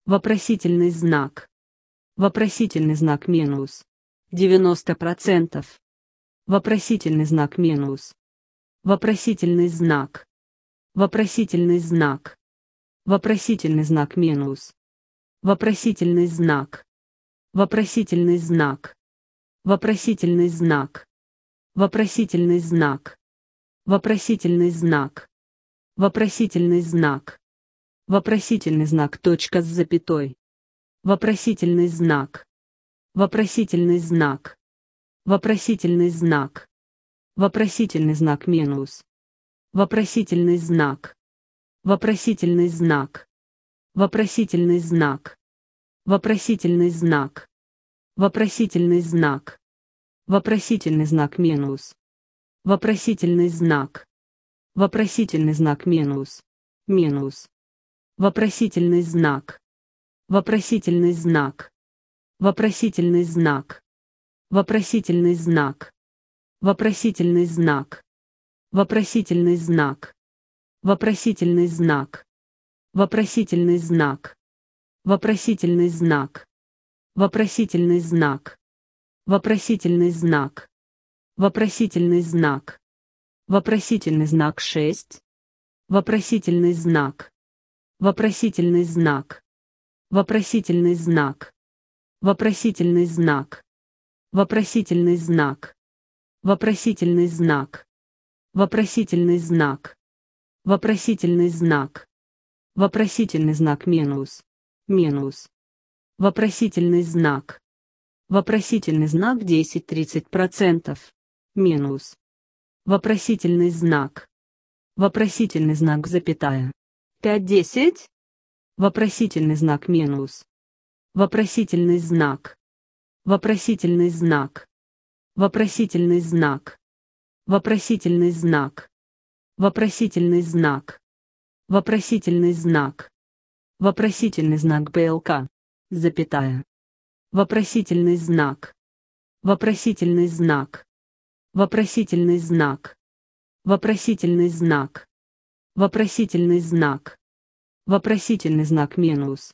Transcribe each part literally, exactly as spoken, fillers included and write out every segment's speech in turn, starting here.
Вопросительный знак. Вопросительный знак минус. девяносто процентов. Вопросительный знак минус. Вопросительный знак. Вопросительный знак. Вопросительный знак минус. Вопросительный знак. Вопросительный знак. Вопросительный знак. Вопросительный знак. Вопросительный знак. Вопросительный знак. Вопросительный знак точка с запятой. Вопросительный знак. Вопросительный знак. Вопросительный знак. Вопросительный знак минус. Вопросительный знак. Вопросительный знак. Вопросительный знак. Вопросительный знак. Вопросительный знак. Вопросительный знак минус. Вопросительный знак. Вопросительный знак минус. Минус. Вопросительный знак. Вопросительный знак. Вопросительный знак. Вопросительный знак. Вопросительный знак. Вопросительный знак. Вопросительный знак. Вопросительный знак. Вопросительный знак. Вопросительный знак. Вопросительный знак. Вопросительный знак. Вопросительный знак шесть. Вопросительный знак. Вопросительный знак. Вопросительный знак. Вопросительный знак. Вопросительный знак. Вопросительный знак. Вопросительный знак. Вопросительный знак. Вопросительный знак минус. Минус. Вопросительный знак. Вопросительный знак десять-тридцать процентов. Минус. Вопросительный знак. Вопросительный знак запятая. пять-десять. Вопросительный знак минус. Вопросительный знак. Вопросительный знак. Вопросительный знак. Вопросительный знак. Вопросительный знак. Вопросительный знак. Вопросительный знак БЛК. Запятая. Вопросительный знак. Вопросительный знак. Вопросительный знак. Вопросительный знак. Вопросительный знак. Вопросительный знак минус.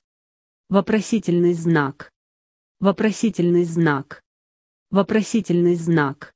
Вопросительный знак. Вопросительный знак. Вопросительный знак.